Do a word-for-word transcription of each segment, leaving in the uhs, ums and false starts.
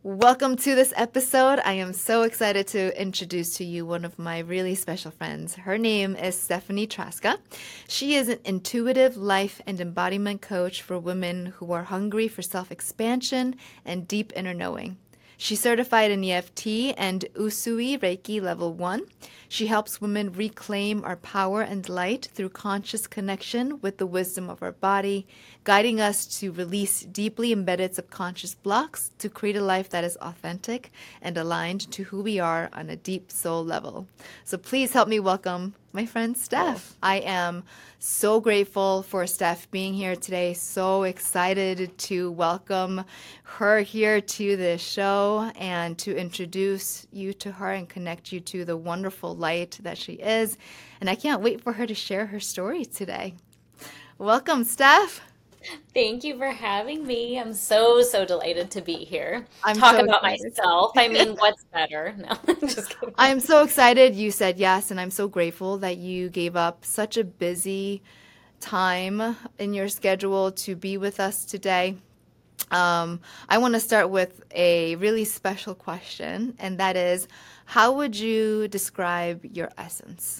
Welcome to this episode. I am so excited to introduce to you one of my really special friends. Her name is Stephanie Traska. She is an intuitive life and embodiment coach for women who are hungry for self-expansion and deep inner knowing. She's certified in E F T and Usui Reiki Level one. She helps women reclaim our power and light through conscious connection with the wisdom of our body, guiding us to release deeply embedded subconscious blocks to create a life that is authentic and aligned to who we are on a deep soul level. So please help me welcome my friend Steph. I am so grateful for Steph being here today. So excited to welcome her here to the show and to introduce you to her and connect you to the wonderful light that she is. And I can't wait for her to share her story today. Welcome, Steph. Thank you for having me. I'm so, so delighted to be here. I'm Talk so about excited. myself. I mean, what's better? No, just kidding. I'm so excited you said yes, and I'm so grateful that you gave up such a busy time in your schedule to be with us today. Um, I want to start with a really special question, and that is, how would you describe your essence?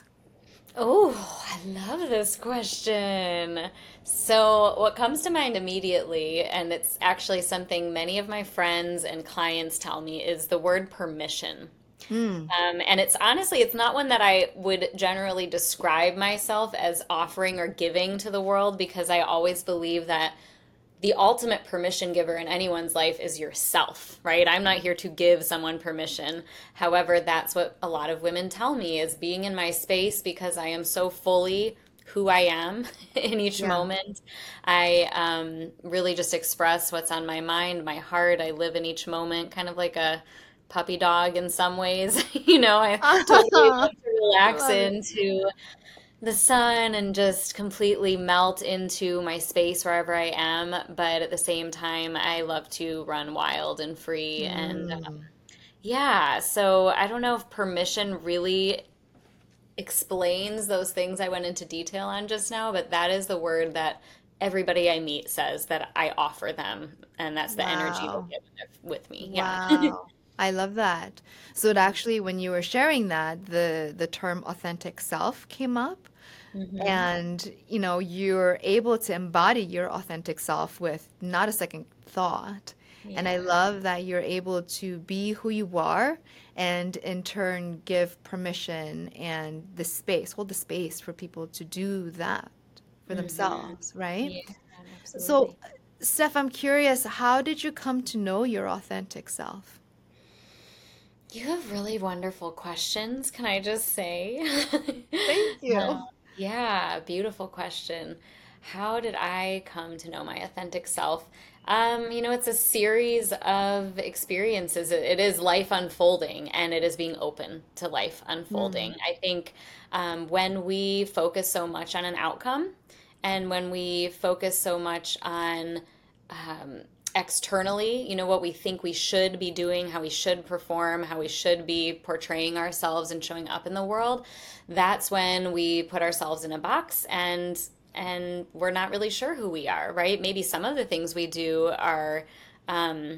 Oh, I love this question. So, what comes to mind immediately, and it's actually something many of my friends and clients tell me, is the word permission. Hmm. Um, and it's honestly, it's not one that I would generally describe myself as offering or giving to the world because I always believe that the ultimate permission giver in anyone's life is yourself, right? I'm not here to give someone permission. However, that's what a lot of women tell me is being in my space because I am so fully who I am in each Yeah. moment. I um, really just express what's on my mind, my heart. I live in each moment, kind of like a puppy dog in some ways. You know, I totally I love to relax love it. into the sun and just completely melt into my space wherever I am. But at the same time, I love to run wild and free. And uh, Hmm. yeah, so I don't know if permission really explains those things I went into detail on just now, but that is the word that everybody I meet says that I offer them. And that's the energy they Wow. get with me. Yeah. Wow. I love that. So it actually, when you were sharing that, the the term authentic self came up, hmm and you know, you're able to embody your authentic self with not a second thought. And I Yeah. love that you're able to be who you are and in turn give permission and the space, hold the space for people to do that for hmm themselves, right? Yeah, So, absolutely. Steph, I'm curious, how did you come to know your authentic self? You have really wonderful questions, can I just say? Thank Uh, you. yeah, beautiful question. How did I come to know my authentic self? Um, you know, it's a series of experiences. It, it is life unfolding and it is being open to life unfolding. Mm, I think um, when we focus so much on an outcome and when we focus so much on um, externally, you know, what we think we should be doing, how we should perform, how we should be portraying ourselves and showing up in the world, that's when we put ourselves in a box and and we're not really sure who we are, right? Maybe some of the things we do are um,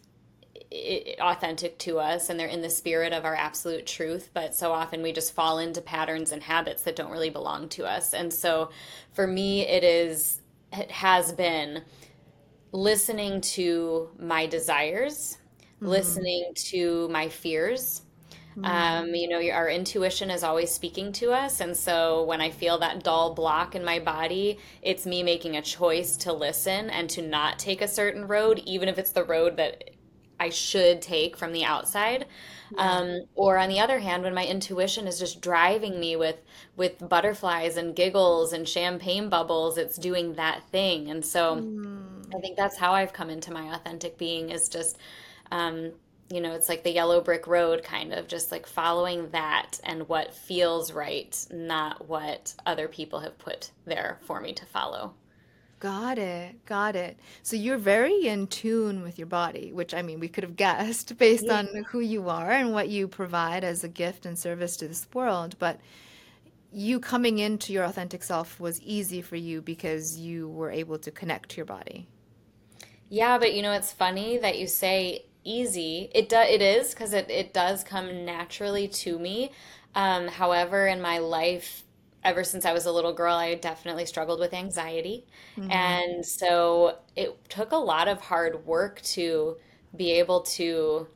authentic to us and they're in the spirit of our absolute truth, but so often we just fall into patterns and habits that don't really belong to us. And so for me, it is, it has been listening to my desires, mm, listening to my fears. mm, Um, you know, our intuition is always speaking to us. And so when I feel that dull block in my body, it's me making a choice to listen and to not take a certain road, even if it's the road that I should take from the outside. yeah. Um, or on the other hand, when my intuition is just driving me with with butterflies and giggles and champagne bubbles, it's doing that thing. And so I Mm. think that's how I've come into my authentic being is just, um, you know, it's like the yellow brick road kind of just like following that and what feels right, not what other people have put there for me to follow. Got it. Got it. So you're very in tune with your body, which I mean, we could have guessed based Yeah. on who you are and what you provide as a gift and service to this world. But you coming into your authentic self was easy for you because you were able to connect to your body. Yeah, but you know, it's funny that you say easy. It do, it is because it, it does come naturally to me. Um, however, in my life, ever since I was a little girl, I definitely struggled with anxiety. Mm-hmm. And so it took a lot of hard work to be able to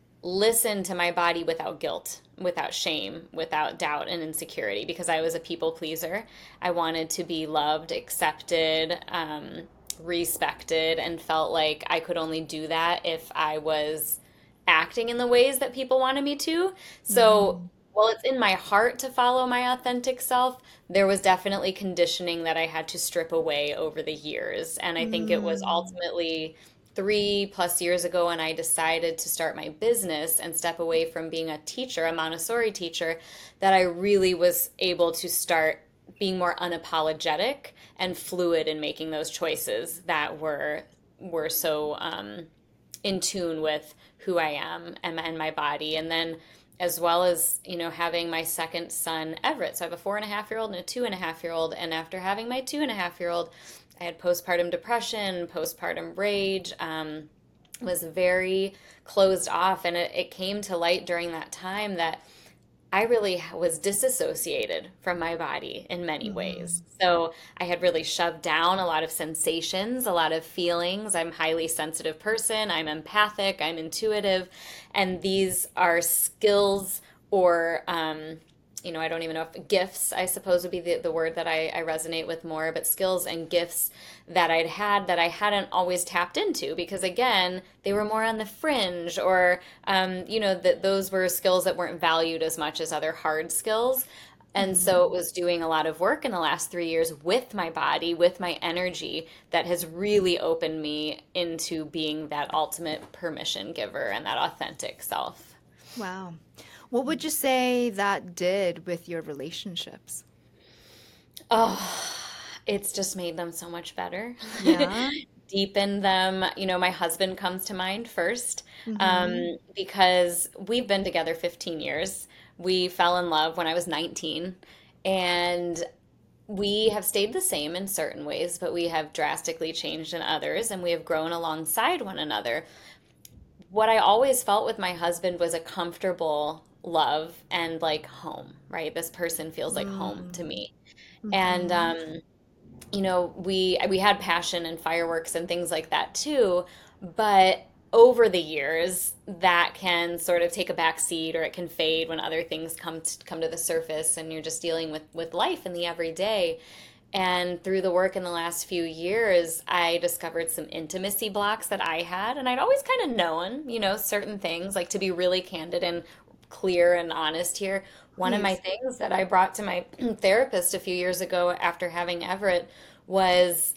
listen to my body without guilt, without shame, without doubt and insecurity, because I was a people pleaser. I wanted to be loved, accepted, um, respected, and felt like I could only do that if I was acting in the ways that people wanted me to. So Mm-hmm. while it's in my heart to follow my authentic self, there was definitely conditioning that I had to strip away over the years. And I think it was Mm-hmm. ultimately three plus years ago when I decided to start my business and step away from being a teacher, a Montessori teacher, that I really was able to start being more unapologetic and fluid in making those choices that were were so um, in tune with who I am and, and my body. And then as well as, you know, having my second son, Everett. So I have a four and a half year old and a two and a half year old. And after having my two and a half year old, I had postpartum depression, postpartum rage, um, was very closed off. And it, it came to light during that time that I really was disassociated from my body in many Mm-hmm. ways. So I had really shoved down a lot of sensations, a lot of feelings. I'm a highly sensitive person. I'm empathic. I'm intuitive. And these are skills or, um, you know, I don't even know if gifts, I suppose, would be the, the word that I, I resonate with more, but skills and gifts that I'd had that I hadn't always tapped into because, again, they were more on the fringe or, um, you know, that those were skills that weren't valued as much as other hard skills. And so it Mm-hmm. was doing a lot of work in the last three years with my body, with my energy, that has really opened me into being that ultimate permission giver and that authentic self. Wow. What would you say that did with your relationships? Oh, it's just made them so much better. Yeah. Deepen them. You know, my husband comes to mind first, um, Mm-hmm. because we've been together fifteen years. We fell in love when I was nineteen, and we have stayed the same in certain ways, but we have drastically changed in others, and we have grown alongside one another. What I always felt with my husband was a comfortable love and like home, right? This person feels like home to Mm-hmm. me. And Mm-hmm. um, you know, we we had passion and fireworks and things like that too, but over the years that can sort of take a back seat or it can fade when other things come to, come to the surface and you're just dealing with with life in the everyday. And through the work in the last few years, I discovered some intimacy blocks that I had. And I'd always kind of known, you know, certain things, like to be really candid and clear and honest here. One of my Please. things that I brought to my therapist a few years ago after having Everett was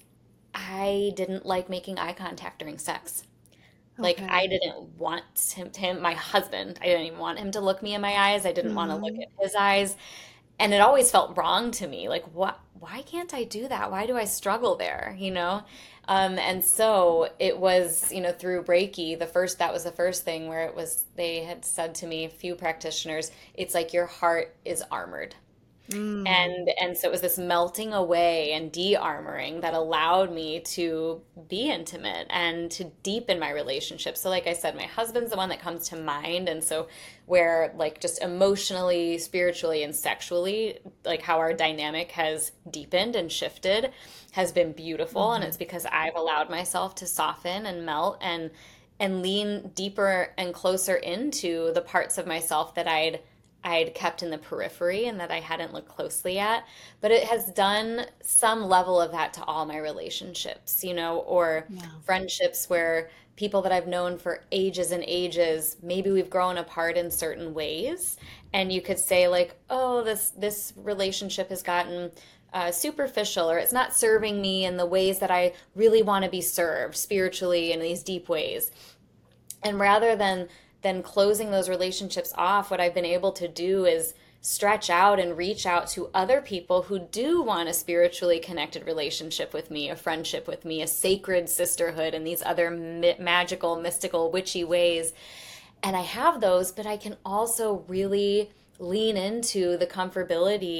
I didn't like making eye contact during sex. Like I Okay. didn't want him, him, my husband, I didn't even want him to look me in my eyes. I didn't want to look Mm-hmm. at his eyes. And it always felt wrong to me. Like, what, why can't I do that? Why do I struggle there? You know? Um, and so it was, you know, through Reiki, the first, that was the first thing where it was, they had said to me, a few practitioners, it's like your heart is armored. Mm. And and so it was this melting away and de-armoring that allowed me to be intimate and to deepen my relationship. So like I said, my husband's the one that comes to mind. And so where like just emotionally, spiritually, and sexually, like how our dynamic has deepened and shifted has been beautiful. And Mm-hmm. it's because I've allowed myself to soften and melt and and lean deeper and closer into the parts of myself that I'd I'd kept in the periphery and that I hadn't looked closely at. But it has done some level of that to all my relationships, you know, or Yeah. friendships where people that I've known for ages and ages, maybe we've grown apart in certain ways. And you could say like, oh, this this relationship has gotten uh, superficial, or it's not serving me in the ways that I really want to be served spiritually in these deep ways. And rather than than closing those relationships off, what I've been able to do is stretch out and reach out to other people who do want a spiritually connected relationship with me, a friendship with me, a sacred sisterhood, and these other mi- magical, mystical, witchy ways. And I have those, but I can also really lean into the comfortability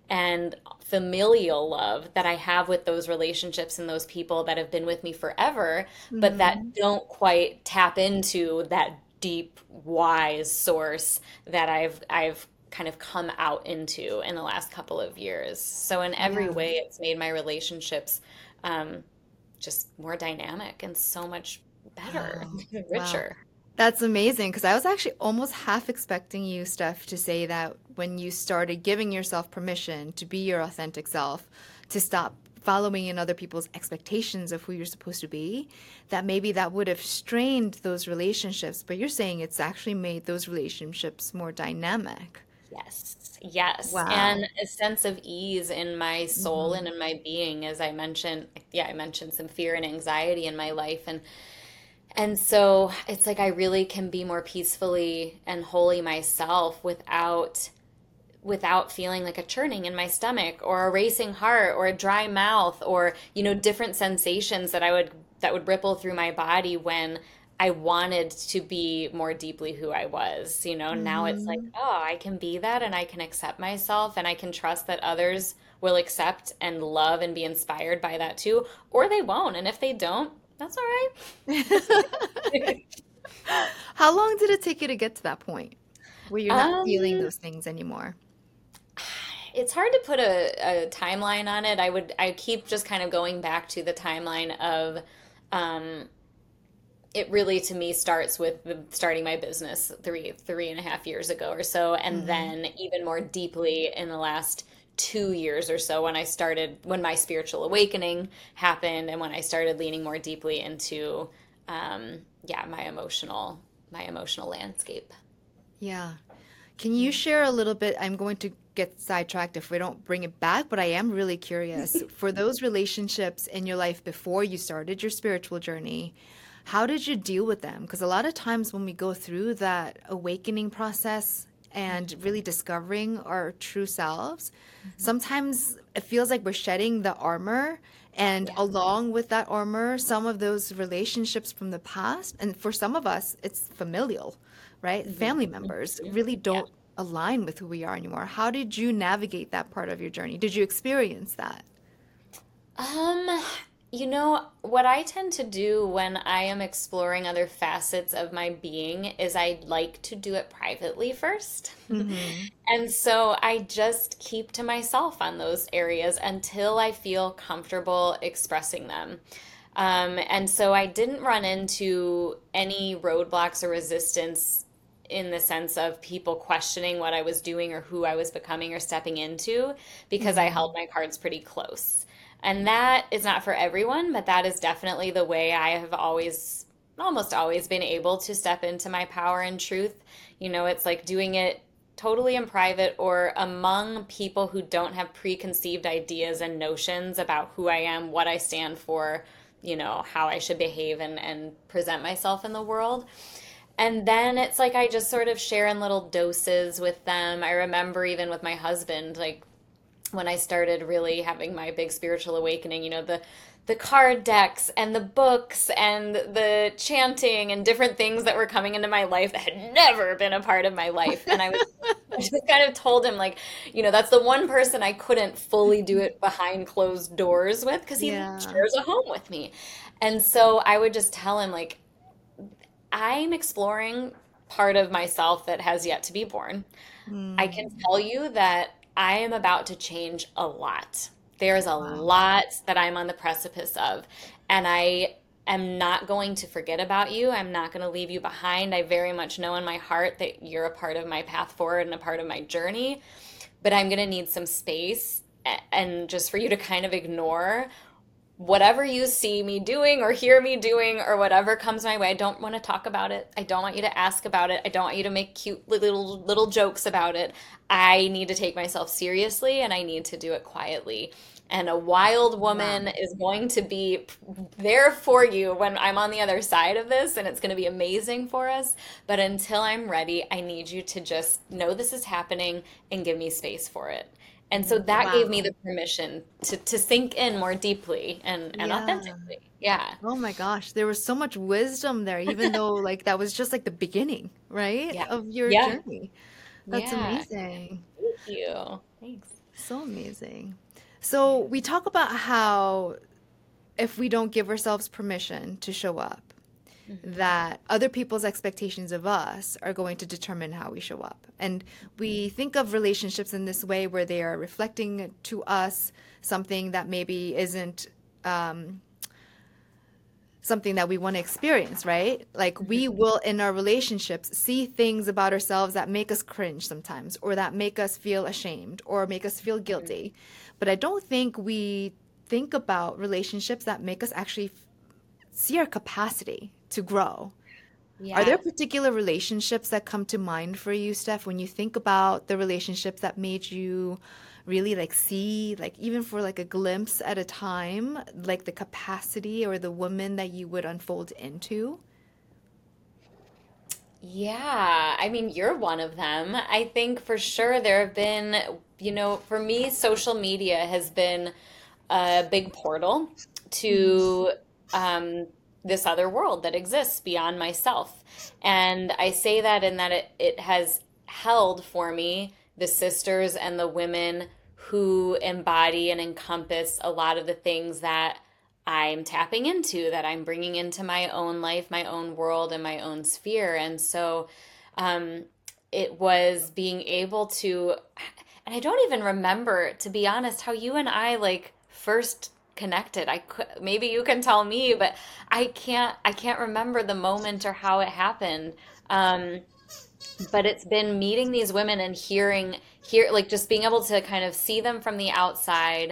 and familial love that I have with those relationships and those people that have been with me forever, but that Mhm. don't quite tap into that deep, wise source that I've I've kind of come out into in the last couple of years. So in every Yeah. way, it's made my relationships um, just more dynamic and so much better, Wow. Wow. richer. That's amazing because I was actually almost half expecting you, Steph, to say that when you started giving yourself permission to be your authentic self, to stop following in other people's expectations of who you're supposed to be, that maybe that would have strained those relationships. But you're saying it's actually made those relationships more dynamic. Yes, yes. And Wow. a sense of ease in my soul and Hmm. in my being, as I mentioned, yeah, I mentioned some fear and anxiety in my life. And and so it's like I really can be more peacefully and wholly myself without without feeling like a churning in my stomach or a racing heart or a dry mouth or, you know, different sensations that I would that would ripple through my body when I wanted to be more deeply who I was. You know, now it's like, Hmm. oh, I can be that and I can accept myself and I can trust that others will accept and love and be inspired by that too, or they won't. And if they don't, that's all right. How long did it take you to get to that point where you're not feeling Um, those things anymore? It's hard to put a, a timeline on it. I would I keep just kind of going back to the timeline of um, it really to me starts with the, starting my business three three and a half years ago or so, and Hmm. then even more deeply in the last two years or so when I started when my spiritual awakening happened and when I started leaning more deeply into um, yeah my emotional my emotional landscape. Yeah. Can you share a little bit? I'm going to get sidetracked if we don't bring it back, but I am really curious. For those relationships in your life before you started your spiritual journey, how did you deal with them? Because a lot of times when we go through that awakening process and really discovering our true selves, Mhm. sometimes it feels like we're shedding the armor. And Yeah. along with that armor, some of those relationships from the past, and for some of us, it's familial, right? Mhm. Family members Mhm. really Yeah. don't align with who we are anymore. How did you navigate that part of your journey? Did you experience that? Um, you know, what I tend to do when I am exploring other facets of my being is I like to do it privately first. Mm-hmm. And so I just keep to myself on those areas until I feel comfortable expressing them. Um, and so I didn't run into any roadblocks or resistance in the sense of people questioning what I was doing or who I was becoming or stepping into because I held Mm. my cards pretty close. And that is not for everyone, but that is definitely the way I have always, almost always been able to step into my power and truth. You know, it's like doing it totally in private or among people who don't have preconceived ideas and notions about who I am, what I stand for, you know, how I should behave and, and present myself in the world. And then it's like I just sort of share in little doses with them. I remember even with my husband, like when I started really having my big spiritual awakening, you know, the the card decks and the books and the chanting and different things that were coming into my life that had never been a part of my life. And I was I just kind of told him like, you know, that's the one person I couldn't fully do it behind closed doors with because he Yeah. shares a home with me. And so I would just tell him like I'm exploring part of myself that has yet to be born. I can Mm. tell you that I am about to change a lot. There's a Wow. lot that I'm on the precipice of, and I am not going to forget about you. I'm not going to leave you behind. I very much know in my heart that you're a part of my path forward and a part of my journey, but I'm going to need some space a- and just for you to kind of ignore whatever you see me doing or hear me doing or whatever comes my way. I don't want to talk about it. I don't want you to ask about it. I don't want you to make cute little little jokes about it. I need to take myself seriously and I need to do it quietly. And a wild Wow. woman is going to be there for you when I'm on the other side of this, and it's going to be amazing for us. But until I'm ready, I need you to just know this is happening and give me space for it. And so that gave me Wow. the permission to to sink in more deeply and and Yeah. authentically. Yeah. Oh my gosh, there was so much wisdom there, even though like that was just like the beginning, right, Yeah. of your Yeah. journey. That's Yeah. amazing. Thank you. Thanks. So amazing. So we talk about how if we don't give ourselves permission to show up, Hmm. that other people's expectations of us are going to determine how we show up. And we think of relationships in this way where they are reflecting to us something that maybe isn't um, something that we want to experience, right? Like we Hmm. will in our relationships see things about ourselves that make us cringe sometimes, or that make us feel ashamed, or make us feel guilty. But I don't think we think about relationships that make us actually f- see our capacity to grow. Are there Yeah. particular relationships that come to mind for you, Steph, when you think about the relationships that made you really like see, like even for like a glimpse at a time, like the capacity or the woman that you would unfold into? Yeah, I mean, you're one of them. I think for sure there have been, you know, for me, social media has been a big portal Mhm. to um, this other world that exists beyond myself. And I say that in that it, it has held for me the sisters and the women who embody and encompass a lot of the things that I'm tapping into, that I'm bringing into my own life, my own world, and my own sphere. And so um, it was being able to, and I don't even remember, to be honest, how you and I like first connected. I could, maybe you can tell me, but I can't, I can't remember the moment or how it happened. Um, but it's been meeting these women and hearing, hear, like just being able to kind of see them from the outside,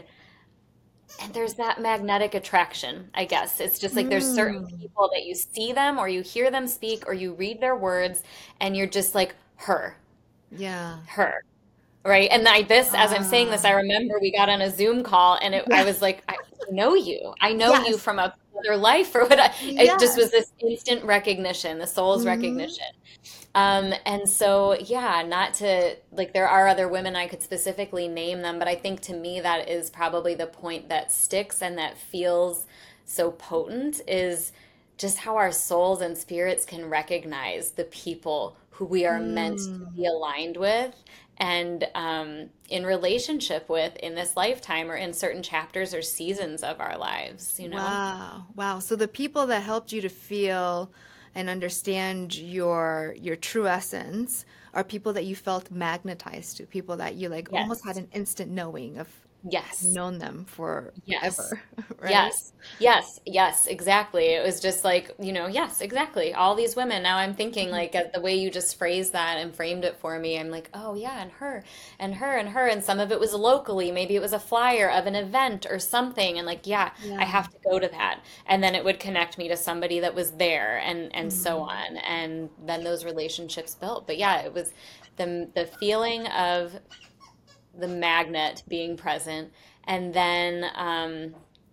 and there's that magnetic attraction, I guess. It's just like there's certain Mm, people that you see them or you hear them speak or you read their words and you're just like, her, yeah. her. Right. And I this, as I'm saying this, I Ah, remember we got on a Zoom call and it, I yeah. was like, I know you. I know you Yes. from a other life or what. I, it just was Yes. this instant recognition, the soul's Hmm. recognition. Um, and so, yeah, not to like, there are other women I could specifically name them, but I think to me that is probably the point that sticks and that feels so potent is just how our souls and spirits can recognize the people who we are meant to Mm. be aligned with and um, in relationship with in this lifetime or in certain chapters or seasons of our lives, you know? Wow. Wow. So the people that helped you to feel and understand your your true essence are people that you felt magnetized to, people that you like almost had Yes. an instant knowing of having Yes. known them Yes. forever, right? Yes. Yes. Yes. Exactly. It was just like, you know, yes, exactly. All these women. Now I'm thinking Mhm. like at the way you just phrased that and framed it for me, I'm like, oh yeah, and her and her and her. And some of it was locally. Maybe it was a flyer of an event or something. And like, yeah, I Yeah. have to go to that. And then it would connect me to somebody that was there and and so Mhm. on. And then those relationships built. But yeah, it was the the feeling of the magnet being present and then um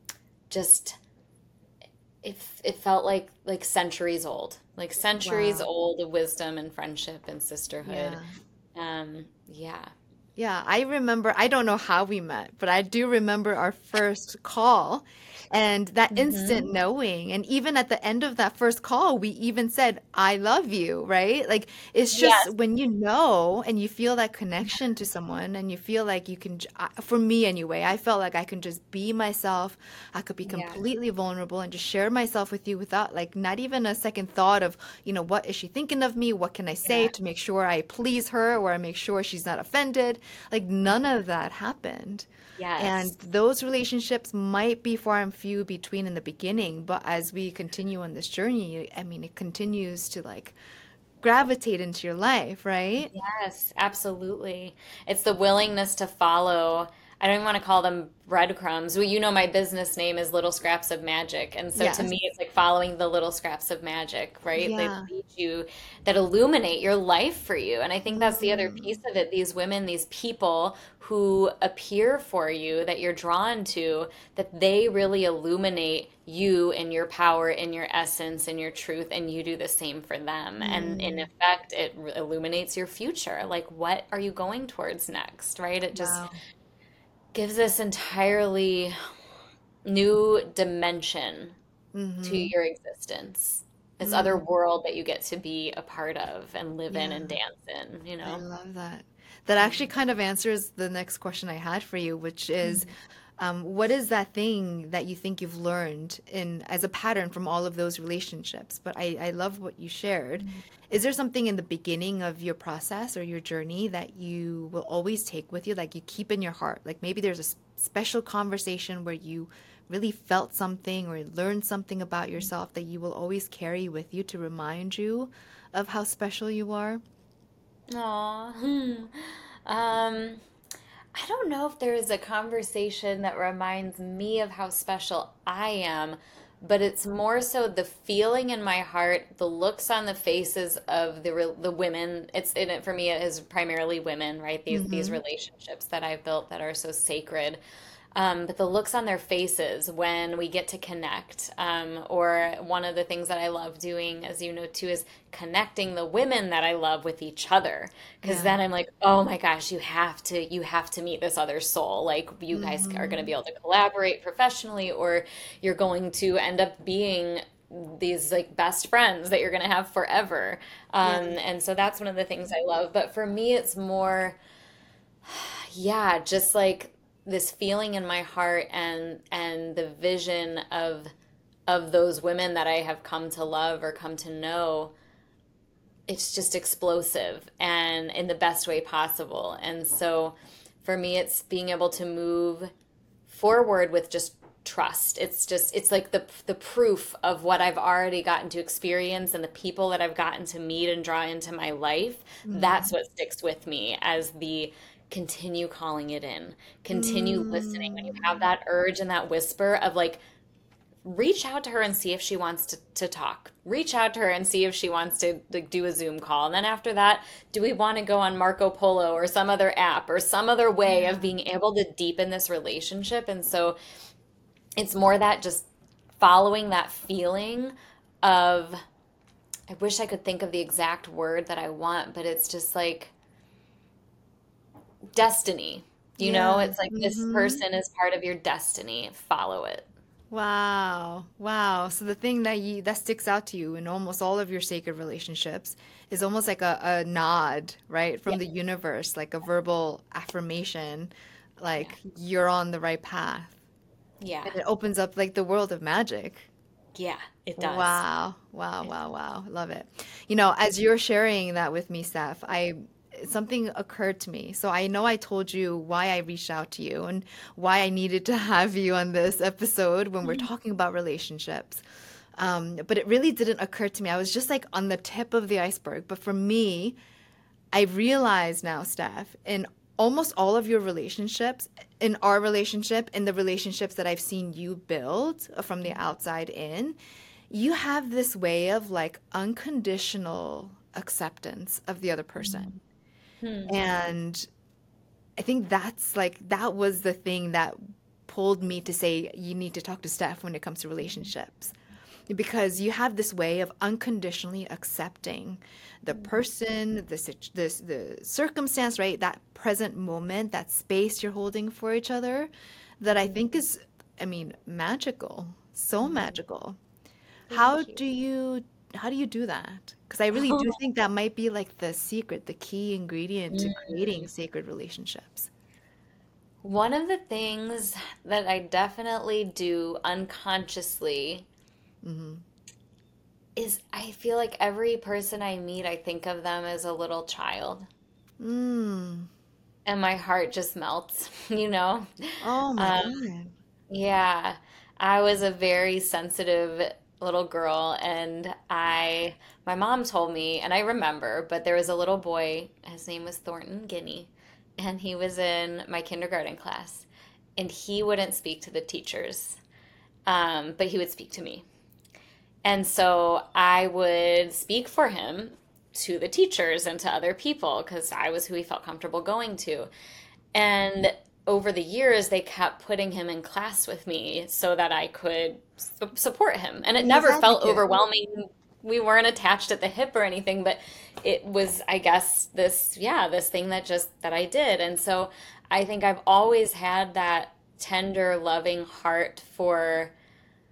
just it it felt like like centuries old, like centuries Wow. old of wisdom and friendship and sisterhood. Yeah. Um, yeah. Yeah, I remember, I don't know how we met, but I do remember our first call and that instant Hmm. knowing. And even at the end of that first call, we even said, I love you, right? Like, it's just Yes. when you know and you feel that connection to someone and you feel like you can, j- I- for me anyway, I felt like I can just be myself. I could be Yeah. completely vulnerable and just share myself with you without like not even a second thought of, you know, what is she thinking of me? What can I say Yeah. to make sure I please her or I make sure she's not offended? Like none of that happened. And Yes. those relationships might be far and few between in the beginning, but as we continue on this journey, I mean, it continues to like gravitate into your life, right? Yes, absolutely. It's the willingness to follow. I don't even want to call them breadcrumbs. Well, you know, my business name is Little Scraps of Magic. And so to Yes. me, it's like following the little scraps of magic, right? They Yeah. lead you, that illuminate your life for you. And I think that's the other piece Mm. of it. These women, these people who appear for you that you're drawn to, that they really illuminate you and your power and your essence and your truth, and you do the same for them. And in Mm. effect, it re- illuminates your future. Like, what are you going towards next, right? It just Wow. gives this entirely new dimension to Hmm. your existence. this other Mm, world that you get to be a part of and live in yeah, and dance in, you I know? love that. That actually kind of answers the next question I had for you, which is, Mhm. um, what is that thing that you think you've learned in as a pattern from all of those relationships? But I, I love what you shared. Is there something in the beginning of your process or your journey that you will always take with you, like you keep in your heart? Like maybe there's a s- special conversation where you really felt something or learned something about yourself that you will always carry with you to remind you of how special you are? Aw. Hmm. Um, I don't know if there is a conversation that reminds me of how special I am, but it's more so the feeling in my heart, the looks on the faces of the re- the women. It's in it for me. It is primarily women, right? These these Mm-hmm. relationships that I've built that are so sacred. Um, but the looks on their faces when we get to connect, um, or one of the things that I love doing, as you know too, is connecting the women that I love with each other. Because Yeah. then I'm like, oh my gosh, you have to, you have to meet this other soul. Like you guys are going to Mm-hmm. be able to collaborate professionally, or you're going to end up being these like best friends that you're going to have forever. Yeah. Um, and so that's one of the things I love. But for me, it's more. Yeah, just like this feeling in my heart and and the vision of of those women that I have come to love or come to know, it's just explosive and in the best way possible. And so for me, it's being able to move forward with just trust. It's just it's like the the proof of what I've already gotten to experience and the people that I've gotten to meet and draw into my life. That's Mm-hmm. what sticks with me as the continue calling it in. Continue listening when you have Mm. that urge and that whisper of like reach out to her and see if she wants to, to talk. Reach out to her and see if she wants to like, do a Zoom call. And then after that, do we want to go on Marco Polo or some other app or some other way of Yeah. being able to deepen this relationship? And so it's more that just following that feeling of, I wish I could think of the exact word that I want, but it's just like destiny. You know, Yeah. it's like this Mm-hmm. person is part of your destiny. Follow it. Wow. Wow. So the thing that you that sticks out to you in almost all of your sacred relationships is almost like a, a nod, right, Yeah. from the universe, like a verbal affirmation, Yeah. like you're on the right path. Yeah. And it opens up like the world of magic. Yeah, it does. Wow. Wow, It wow, wow. Love it. You know, as you're sharing that with me, Steph, I something occurred to me. So I know I told you why I reached out to you and why I needed to have you on this episode when we're does. talking about relationships. Um, but it really didn't occur to me. I was just like on the tip of the iceberg. But for me, I realize now, Steph, in almost all of your relationships, in our relationship, in the relationships that I've seen you build from the outside in, you have this way of like unconditional acceptance of the other person. Hmm. And I think that's like, that was the thing that pulled me to say, you need to talk to Steph when it comes to relationships because you have this way of unconditionally accepting the person, the sit- this the circumstance, right? That present moment, that space you're holding for each other, that I think is, I mean, magical, so Mhm. magical. How Thank you. do you how do you do that? Because I really do think that might be like the secret, the key ingredient to creating Mm. sacred relationships. One of the things that I definitely do unconsciously Mm-hmm. is I feel like every person I meet, I think of them as a little child, Mm. and my heart just melts, you know? Oh my Um, God. yeah, I was a very sensitive little girl, and I, my mom told me, and I remember, but there was a little boy, his name was Thornton Guinea, and he was in my kindergarten class, and he wouldn't speak to the teachers, um, but he would speak to me. And so I would speak for him to the teachers and to other people because I was who he felt comfortable going to. And over the years, they kept putting him in class with me so that I could su- support him. And it Be his never felt advocate. overwhelming. We weren't attached at the hip or anything, but it was, I guess, this, yeah, this thing that just, that I did. And so I think I've always had that tender, loving heart for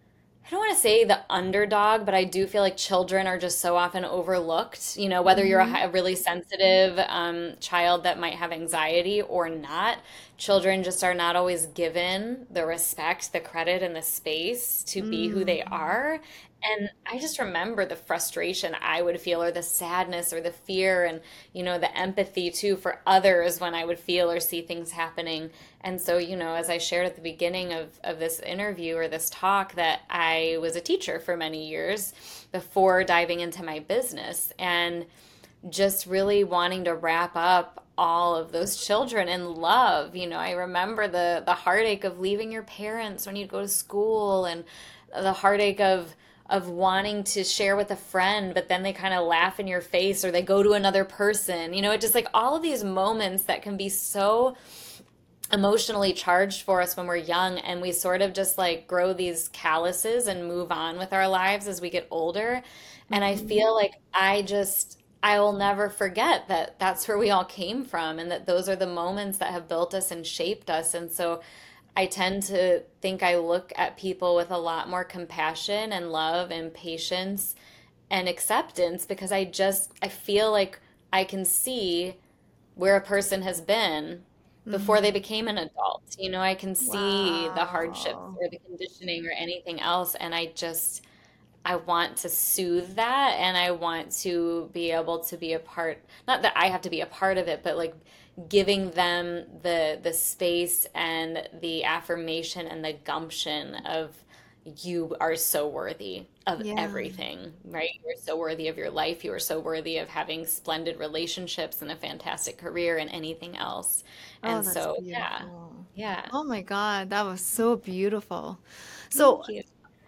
I don't want to say the underdog, but I do feel like children are just so often overlooked. You know, whether you're a, Hmm. hi- a really sensitive um, child that might have anxiety or not, children just are not always given the respect, the credit, and the space to be who they Mm. are. And I just remember the frustration I would feel, or the sadness, or the fear, and, you know, the empathy too for others when I would feel or see things happening. And so, you know, as I shared at the beginning of, of this interview or this talk, that I was a teacher for many years before diving into my business, and just really wanting to wrap up all of those children in love. You know, I remember the the heartache of leaving your parents when you'd go to school, and the heartache of of wanting to share with a friend, but then they kind of laugh in your face, or they go to another person. You know, it just like all of these moments that can be so emotionally charged for us when we're young, and we sort of just like grow these calluses and move on with our lives as we get older. And I Mhm. feel like I just I will never forget that that's where we all came from, and that those are the moments that have built us and shaped us. And so I tend to think I look at people with a lot more compassion and love and patience and acceptance, because I just I feel like I can see where a person has been before they Mhm. became an adult. You know, I can see the hardships Wow. or the conditioning or anything else, and I just I want to soothe that, and I want to be able to be a part, not that I have to be a part of it, but like giving them the the space and the affirmation and the gumption of, you are so worthy of Yeah. everything, right? You're so worthy of your life. You are so worthy of having splendid relationships and a fantastic career and anything else. Oh, And that's so, yeah, beautiful. yeah. Oh my God, that was so beautiful. So Thank you.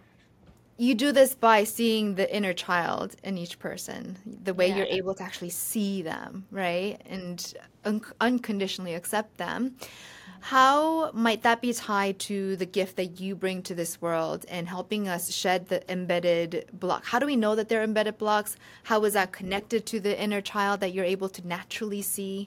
you do this by seeing the inner child in each person, the way you're Yeah. able to actually see them, right? And un unconditionally accept them. How might that be tied to the gift that you bring to this world and helping us shed the embedded block? How do we know that they're embedded blocks? How is that connected to the inner child that you're able to naturally see?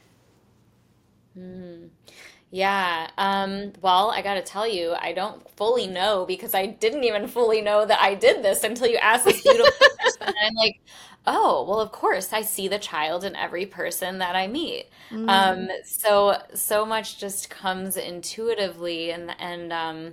Mm. Yeah. Um, well, I got to tell you, I don't fully know, because I didn't even fully know that I did this until you asked this beautiful question. And I'm like, oh, well, of course, I see the child in every person that I meet. Um, Mm. so so much just comes intuitively, and and um,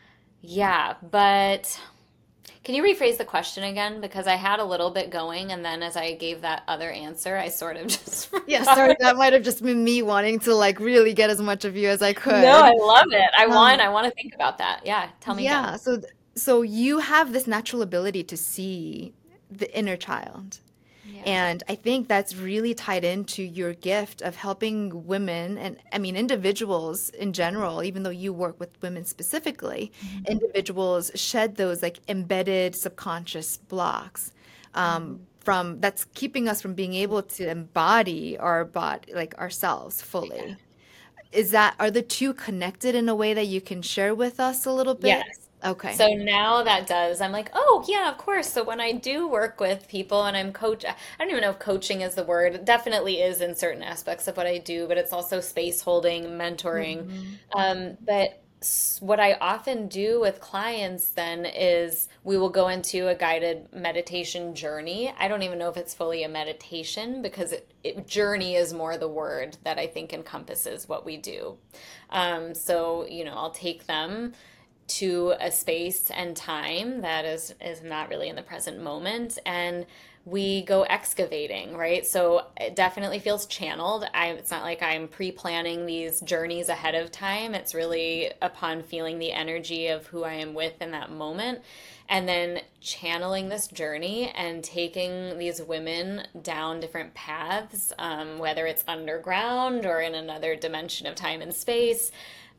yeah, but can you rephrase the question again? Because I had a little bit going, and then as I gave that other answer, I sort of just Yeah, forgot. sorry, that might have just been me wanting to like really get as much of you as I No, could. I love it. I want Um, I want to think about that. Yeah, tell me again. yeah, so th- so you have this natural ability to see the inner child. Yeah. And I think that's really tied into your gift of helping women and I mean individuals in general, even though you work with women specifically, Mhm. individuals shed those like embedded subconscious blocks um, Mhm. from that's keeping us from being able to embody our body, like ourselves Yeah. fully. Is that are the two connected in a way that you can share with us a little bit? Yes. Okay. So now that does, I'm like, oh, yeah, of course. So when I do work with people and I'm coach, I don't even know if coaching is the word. It definitely is in certain aspects of what I do, but it's also space holding, mentoring. Hmm. Um, but s- what I often do with clients then is we will go into a guided meditation journey. I don't even know if it's fully a meditation, because it, it, journey is more the word that I think encompasses what we do. Um, so, you know, I'll take them to a space and time that is is not really in the present moment, and we go excavating, right? So it definitely feels channeled. I, it's not like I'm pre-planning these journeys ahead of time. It's really upon feeling the energy of who I am with in that moment, and then channeling this journey and taking these women down different paths, um, whether it's underground or in another dimension of time and space,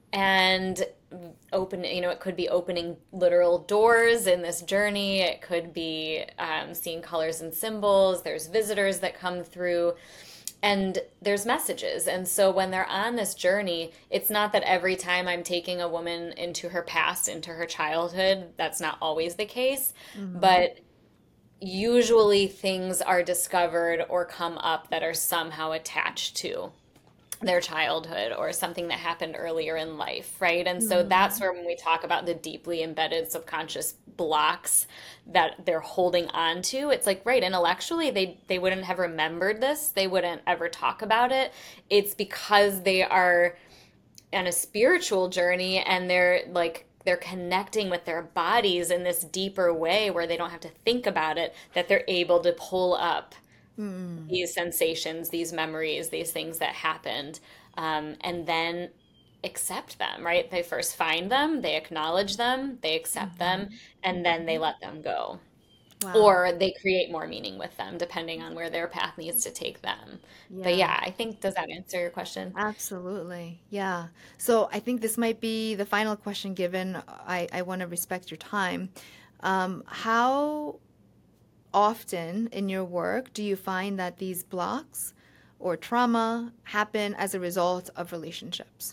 and open, you know, it could be opening literal doors in this journey. It could be um, seeing colors and symbols. There's visitors that come through, and there's messages. And so when they're on this journey, it's not that every time I'm taking a woman into her past, into her childhood. That's not always the case, Hmm. but usually things are discovered or come up that are somehow attached to. their childhood or something that happened earlier in life, right? And so that's Mm. where when we talk about the deeply embedded subconscious blocks that they're holding on to, it's like, right, intellectually they they wouldn't have remembered this, they wouldn't ever talk about it. It's because they are on a spiritual journey and they're like they're connecting with their bodies in this deeper way where they don't have to think about it, that they're able to pull up Mm. these sensations, these memories, these things that happened, um, and then accept them, right? They first find them, they acknowledge them, they accept them, Mhm. and then they Mhm. let them go. Wow. Or they create more meaning with them, depending on where their path needs to take them. But Yeah. yeah, I think, does that answer your question? Absolutely. Yeah. So I think this might be the final question given. I, I want to respect your time. Um, how often in your work do you find that these blocks or trauma happen as a result of relationships?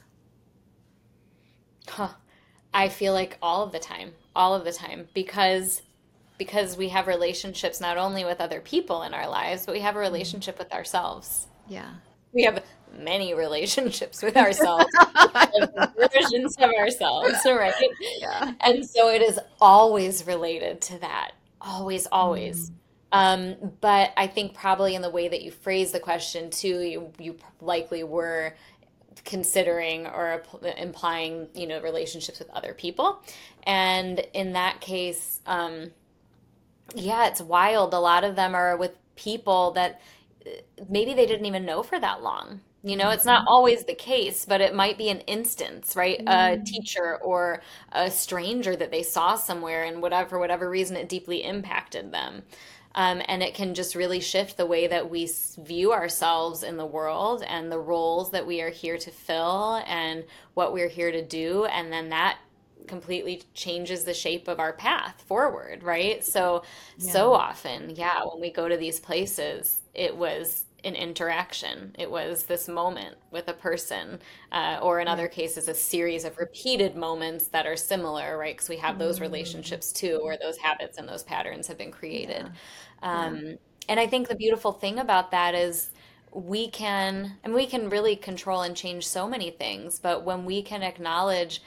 Huh. I feel like all of the time, all of the time, because because we have relationships not only with other people in our lives, but we have a Mm. relationship with ourselves. Yeah. We have many relationships with ourselves, different versions of ourselves, right? Yeah. And so it is always related to that, always, always. Mm. Um, but I think probably in the way that you phrased the question too, you you likely were considering or implying, you know, relationships with other people. And in that case, um, yeah, it's wild. A lot of them are with people that uh, maybe they didn't even know for that long. You know, it's not Mhm. always the case, but it might be an instance, right? A Mm. teacher or a stranger that they saw somewhere, and whatever, for whatever reason, it deeply impacted them. Um, and it can just really shift the way that we s- view ourselves in the world and the roles that we are here to fill and what we're here to do. And then that completely changes the shape of our path forward, right? So, so Yeah. often, yeah, when we go to these places, it was an interaction. It was this moment with a person, uh, or in other Right. cases, a series of repeated moments that are similar, right? Because we have those Mm. relationships too, where those habits and those patterns have been Yeah. created. Yeah. Um, and I think the beautiful thing about that is we can, and we can really control and change so many things, but when we can acknowledge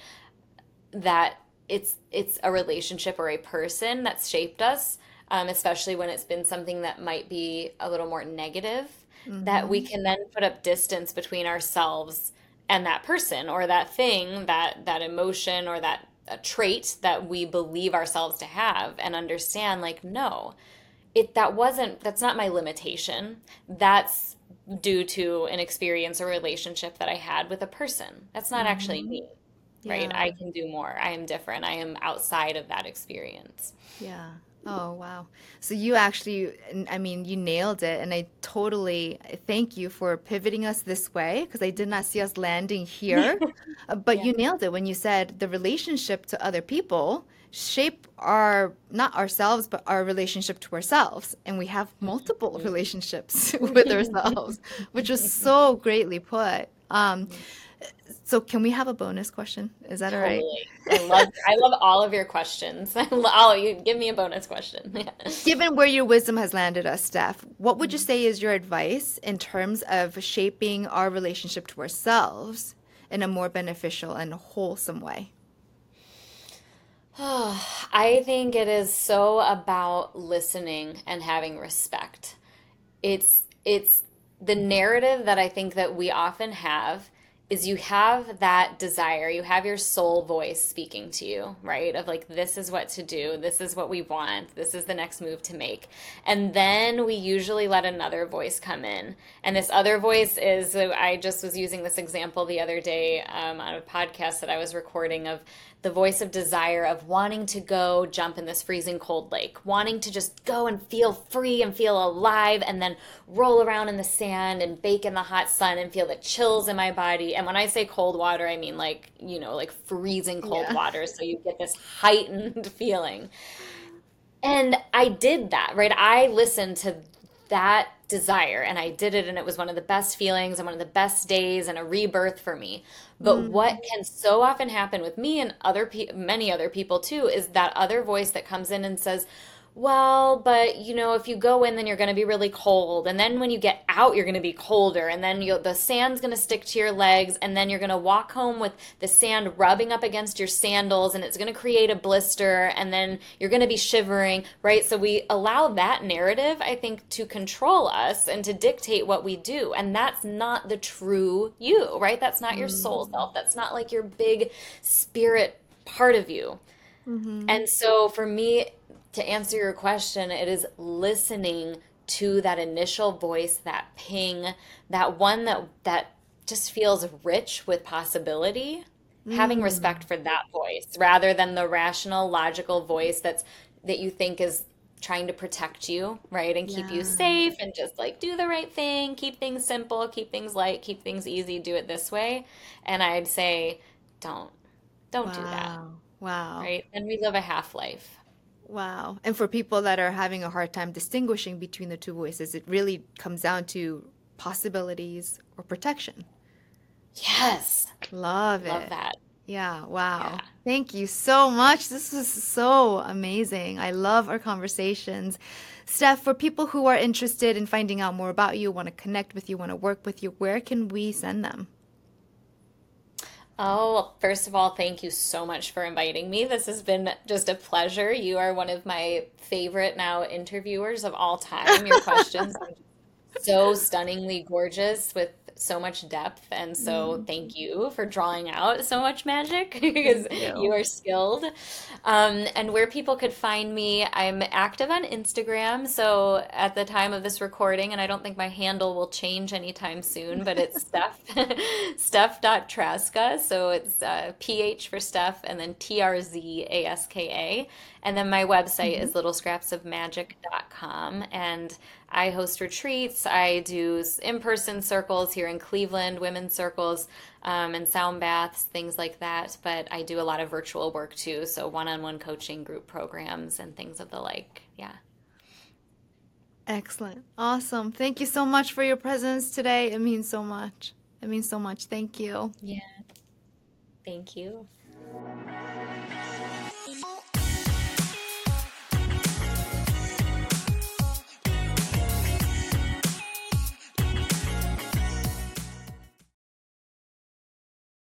that it's it's a relationship or a person that's shaped us, um, especially when it's been something that might be a little more negative, that we Mm-hmm. can then put up distance between ourselves and that person or that thing, that that emotion or that a trait that we believe ourselves to have, and understand like, no, it that wasn't that's not my limitation. That's due to an experience or relationship that I had with a person. That's not actually Mm-hmm. me, right? Yeah. I can do more. I am different. I am outside of that experience. Yeah. Oh, wow. So you actually, n- I mean, you nailed it. And I totally thank you for pivoting us this way because I did not see us landing here. Uh, But Yeah. you nailed it when you said the relationship to other people shape our, not ourselves, but our relationship to ourselves. And we have multiple relationships with ourselves, which was so greatly put. Um, so can we have a bonus question? Is that all right? Totally. I love I love all of your questions. I lo- Oh, you give me a bonus question. Given where your wisdom has landed us, Steph, what would you Yeah. say is your advice in terms of shaping our relationship to ourselves in a more beneficial and wholesome way? I think it is so about listening and having respect. It's it's the narrative that I think that we often have is you have that desire, you have your soul voice speaking to you, right? Of like, this is what to do, this is what we want, this is the next move to make. And then we usually let another voice come in. And this other voice is, I just was using this example the other day um, on a podcast that I was recording of the voice of desire of wanting to go jump in this freezing cold lake, wanting to just go and feel free and feel alive, and then roll around in the sand and bake in the hot sun and feel the chills in my body. And when I say cold water, I mean like, you know, like freezing cold Yeah. water. So you get this heightened feeling. And I did that, right? I listened to that desire and I did it, and it was one of the best feelings and one of the best days and a rebirth for me. But what Mm, can so often happen with me and other pe- many other people too is that other voice that comes in and says, well, but you know, if you go in, then you're going to be really cold. And then when you get out, you're going to be colder. And then you'll, the sand's going to stick to your legs. And then you're going to walk home with the sand rubbing up against your sandals. And it's going to create a blister. And then you're going to be shivering, right? So we allow that narrative, I think, to control us and to dictate what we do. And that's not the true you, right? That's not your soul Mm. self. That's not like your big spirit part of you. Mm-hmm. And so for me, to answer your question, it is listening to that initial voice, that ping, that one that that just feels rich with possibility, having Mm. respect for that voice rather than the rational, logical voice that's that you think is trying to protect you, right? And keep you Yeah. safe and just like do the right thing, keep things simple, keep things light, keep things easy, do it this way. And I'd say, don't, don't do that, Wow. Wow. right? Then we live a half life. Wow. And for people that are having a hard time distinguishing between the two voices, it really comes down to possibilities or protection. Yes. Love Love it. that. Yeah. Yeah. Wow. Thank you so much. This was so amazing. I love our conversations. Steph, for people who are interested in finding out more about you, want to connect with you, want to work with you, where can we send them? Oh, well, first of all, thank you so much for inviting me. This has been just a pleasure. You are one of my favorite now interviewers of all time. Your questions are so stunningly gorgeous with so much depth. And so Mm, thank you for drawing out so much magic thank because you you. are skilled. Um, and where people could find me, I'm active on Instagram. So at the time of this recording, and I don't think my handle will change anytime soon, but it's Steph, Steph.Traska. So it's uh, P H for Steph and then T R Z A S K A. And then my website Mhm. is little scraps of magic dot com. And I host retreats. I do in-person circles here in Cleveland, women's circles, um, and sound baths, things like that. But I do a lot of virtual work too, so one-on-one coaching, group programs, and things of the like. Yeah. Excellent. Awesome. Thank you so much for your presence today. It means so much. It means so much. Thank you. Yeah. Thank you.